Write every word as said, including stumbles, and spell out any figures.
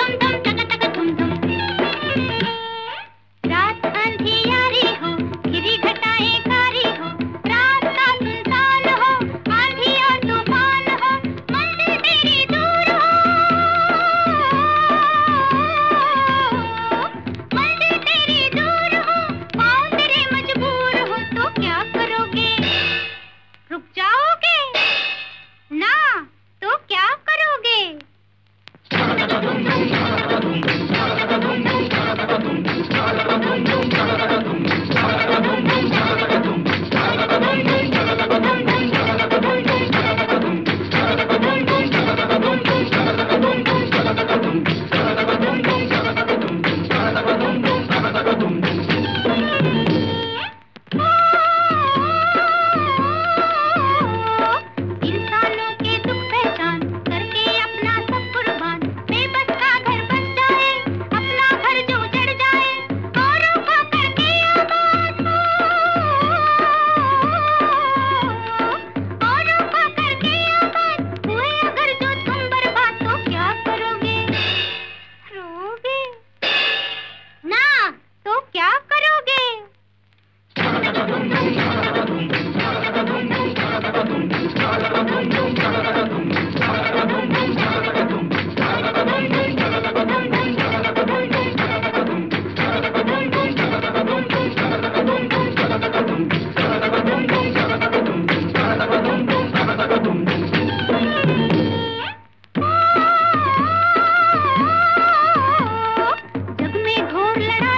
धुम धुम तक तक धुम धुम। रात अंधियारी हो, घिरी घटाएं कारी हो, रास्ता सुनसान हो, आंधी और तूफान हो, मंजिल तेरी दूर हो, मंजिल तेरी दूर हो, पाँव तेरे मजबूर हो, तो क्या करोगे? रुक जाओगे? ना, तो क्या करोगे? इंसानों के दुख पहचान करके अपना सब कुर्बान, बेबस का घर बस जाए, अपना घर जो उजड़ जाए, औरों को करके आबाद हो, औरों को करके आबाद हुए अगर जो तुम बर्बाद, तो क्या करोगे? रोगे? ना, तो क्या करोगे? जग में घोर लड़ाई